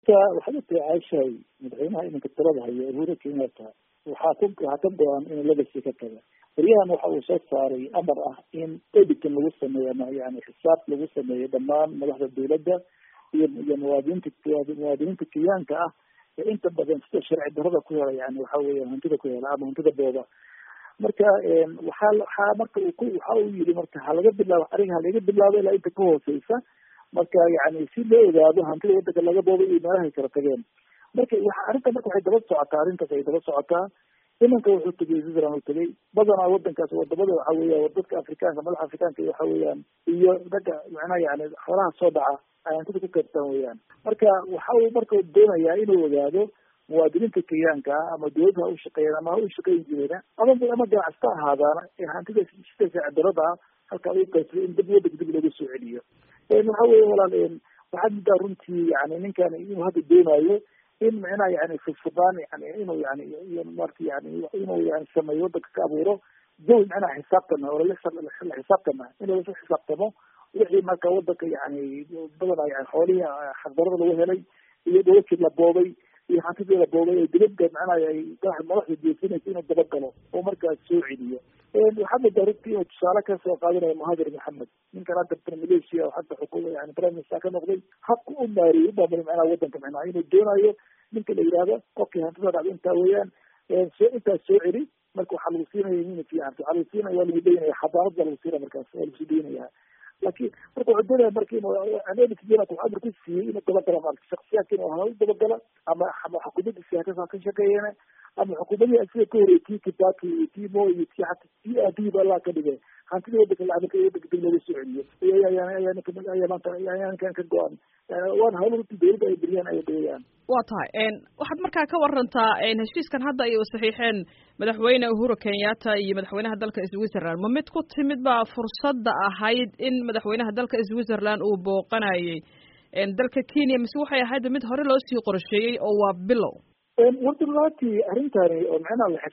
waxaad u tacaashahay madaxweynaha iminka talada haya Uhuru Kenyatta waxaa ka go-an in legacy ka taga baryahan waxa uu soo saaray amar ah in editing lagu sameeyo ama yani xisaab lagu sameeyo dhammaan madaxda dawladda iyo muwaadiniinta Kenyaanka ah ee inta badan sida sharci darrada ku hela yani waxa weeye hantida ku hela ama hantida booba marka waxaa marka waxa uu yiri marka halaga bilaabo ilaa inta ka hooseysa marka yani si loo ogaado hantida wadanka laga boobo iyo meelahay kala tageen marka arrinta marka waxay daba socotaa arrintaas ay daba socotaa imanka wuxuu tegay Switzerland uu tegay badanaa wadankaas wadamada waxa weeya dadka Afrikaanka madaxa Afrikaanka waxa weeyaan iyo dadka macnaha yani xoolaha soo dhaca ay hantida ku kaydsan weeyaan marka waxa uu marka doonayaa inuu ogaado muwaadiniinta Kenyaanka ama dawladda u shaqeeyaan ama u shaqeyn jireen ama ganacsato ahaadaana ee hantida sida sharci-darrada halka uu qaybtay in dib loogu soo celiyo waxa weeye walaal waxaa midda runtii yani ninkan inuu hadda doonayo in macnaha yani furfurdaan yani inuu yani marka yani inuu yani sameeyo wadanka ka abuuro jawi macnaha xisaabtana oo la xisaabtana inuu la xisaabtamo wixii marka wadanka yani badanaa yani xoolihii xaqdarrada lagu helay iyo dawladkii la boobay iyo hantidii la boobay ee dibadda macnaha ay madaxda jeesanaysa inuu dabagalo oo markaas soo celiyo waxaa moodaa runtii inuu tusaale ka soo qaadanayo Mahathir Mohamad ninkan hadda Malaysia oo hadda xukuuma yani prime minister ka noqday habka u maariyay maamul macnaha wadanka macnaha inuu doonayo ninka la yidhaahdo qofkii hantida dhacda intaa weeyaan intaas soo celi marka waxaa lagu siinaya nin fiican waxaa lagu siinaya waa lagu daynaya xadaarad baa lagu siinaya markaas waa lagu sii daynaya laakiin marka wuxuu doonaya marka inuu adeegsiiyana wuxuu amar ku siiyey inuu dabagalo marka shaksiyaadka inuu hala dabagalo ama xukuumaddiisa ha ka shaqeeyana ama xukuumadii sida ka horreeyay tii Kibaki iyo tii Moi iyo tii hata tii Abiy baa ka dhigay hantida wadanka lacagta dib loogu soo celiyo ayaa ka go-an waan hawlahii dawladda ay beriyaan ay dayaan waa tahay waxaad markaa ka warantaa heshiiskan hadda ay u saxiixeen madaxweyne Uhuru Kenyatta iyo madaxweynaha dalka Switzerland ma mid ku timid baa fursadda ahayd in madaxweynaha dalka Switzerland uu booqanayay dalka Kenya mise waxay ahayd mid hore loo sii qorsheeyey oo waa bilow wadalatii arrintani oo macnaha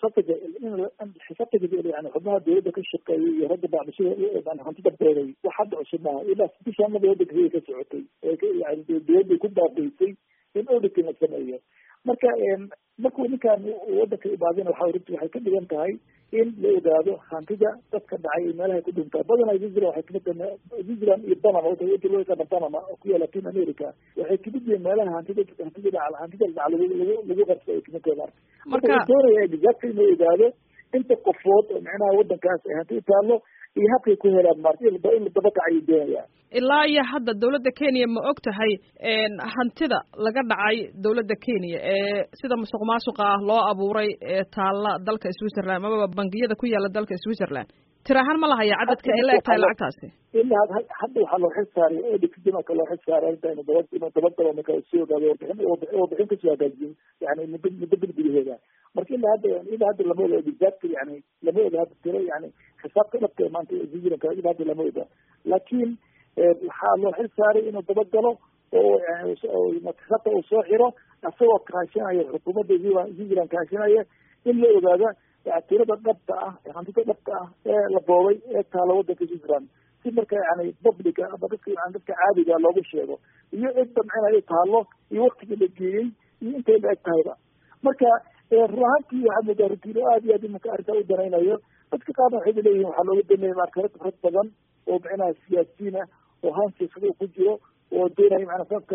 xisaabtiga yani xubnaha dawladda ka shaqeeyay iyo ragga bacdishada hantida beeray wax hadda cusub maaha ilaa bishaanada wadanka hiyay ka socotay yani dawladday ku baaqiysay in auditing la sameeyo marka markuu ninkan wadanka imaadina waxay ka dhigan tahay in la ogaado hantida dadka dhacay iyo meelahay ku dhintaa badanaa Switzerland waxay kamid tahay Switzerland iyo Panama wadda loo yaqaano Panama oo ku yaala Latin America waxay kamid yihiin meelaha hantida dhaca lagu qarso ay kamid tahay marka wuxuu doonaya exactly inuu ogaado inta qofood oo macnaha wadankaas ay hanti taallo iyo habkay ku helaan marka in la dabaka ayuu doonaya ilaa iyo hadda dawladda Kenya ma og tahay hantida laga dhacay dawladda Kenya ee sida musuqmaasuqa ah loo abuuray ee taalla dalka Switzerland ama bangiyada ku yaala dalka Switzerland tirahan ma lahaya cadadka ay leegtahay lacagtaasi ilaa hadda waxaa loo xisaaray edikdimaka loo xisaaray inuu dabagalo marka soo ogaado warbixin kasoo hagaajin yani muddo bilbilaheeda marka ilaa hadda lama oga exactly yani lama oga hadda tiro yani xisaabka dhabta maanta Switzerland ilaa hadda lama oga laakiin waxaa loo xil saaray inuu dabagalo oo xisaabta uu soo xiro asagoo kaashanaya xukuumadda Switzerland kaashanaya in la ogaada tirada dhabta ah hantida dhabta ah ee la boobay ee taala wadanka Switzerland si marka yani publica ama dadka caadiga loogu sheego iyo cidda macnaha taalo iyo waqtiga la geeyey iyo intay la eg tahayba marka ruuxantii waxaa moodaa runtii aad iyo aad imanka arrintaa u danaynayo dadka qaarna waxay leeyihin waxaa looga daneeyay marka rag badan oo macnaha siyaasiyiin ah oo hansiisada ku jiro oo doonaya macnaha sanadka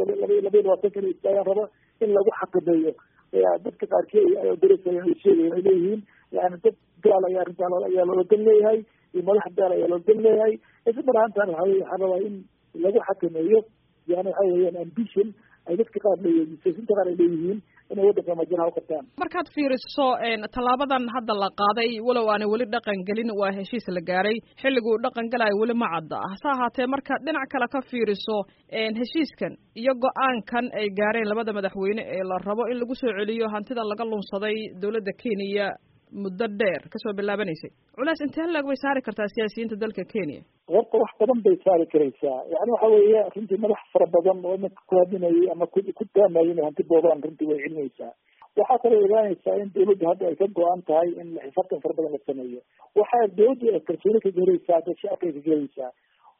2022 istaagan raba in lagu xakameeyo dadka qaarkii ay darasayeen ay sheegayeen ay leeyihiin yani dad gaal ayaa arrintaa ayaa looga dan leeyahay iyo madax gaal ayaa looga dan leeyahay isla mar ahaantaana waxaa rabaa in lagu xakameeyo yani waxa weeyaan ambition ay dadka qaar leeyihiin siyaasiyiinta qaar ay leeyihiin inay wadanka majaraha u qabtaan markaad fiiriso tallaabadan hadda la qaaday walow aanay weli dhaqan gelin waa heshiis la gaaray xilliguu dhaqan galayo weli ma cadda hase ahaatee marka dhinac kale ka fiiriso heshiiskan iyo go-aankan ay gaareen labada madaxweyne ee la rabo in lagu soo celiyo hantida laga lunsaday dawladda Kenya muddo dheer kasoo bilaabanaysay culays intee lag bay saari kartaa siyaasiyiinta dalka Kenya horta wax badan bay saari karaysaa yani waxa weeye runtii madax fara badan oo iminka ku hadinayay ama ku taamayay inay hanti boobaan runtii way celinaysaa waxaa kaloo ogaanaysaa in dawladda hadda ay ka go-an tahay in xisaabtan fara badan la sameeyo waxaa dawladdu ay kalsooni ka gelaysaa dad shacabka ay ka gelaysaa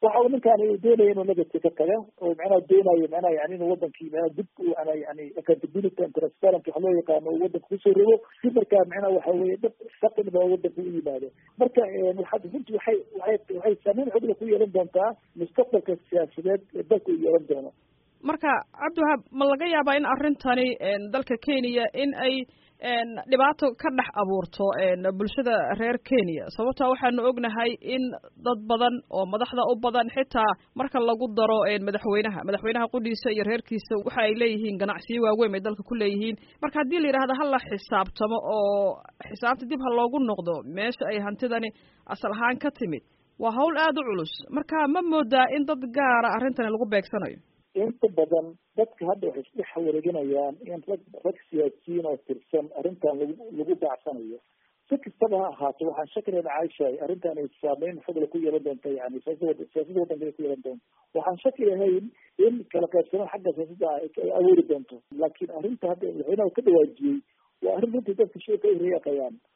waxa uu ninkaan doonaya inuu legacy ka taga oo macnaha doonayo macnaha yani inuu wadankii macnaha dib u ana yani accountability and transparency waxa loo yaqaano uu wadanka kusoo rogo si markaa macnaha waxa weeye dad saqin baa wadanka u yimaado marka waxaad runtii waxay saameyn xogla ku yeelan doontaa mustaqbalka siyaasadeed ee dalka u yeelan doono. marka cabdiwahaab ma laga yaabaa in arrintani dalka Kenya in ay dhibaato ka dhex abuurto bulshada reer Kenya sababtoo waxaanu ognahay in dad badan oo madaxda u badan xitaa marka lagu daro madaxweynaha qudhiisa iyo reerkiisa waxa ay leeyihiin ganacsiyo waaweyn ay dalka ku leeyihiin marka haddii la yiraahdo hal la xisaabtamo oo xisaabta dib ha loogu noqdo meesha ay hantidani asal ahaan ka timid waa hawl aad u culus marka ma moodaa in dad gaara arrintani lagu beegsanayo. inta badan dadka hadda waxay isdhex wareeganayaan in rag siyaasiyiin oo tirsan arrintan lagu baacsanayo si kastaba ha ahaato waxaan shakilayna caishahay arrintan ay saameyn xogla ku yeelan doonta yani siyaasada wadanka ay ku yeelan doonto waxaan shaki lahayn in kala qaybsanaan xagga siyaasadda ay abuuri doonto laakiin arrinta hadda madaxweynaha ka dhawaajiyey waa arrin runtii dadka shirka ay reeqayaan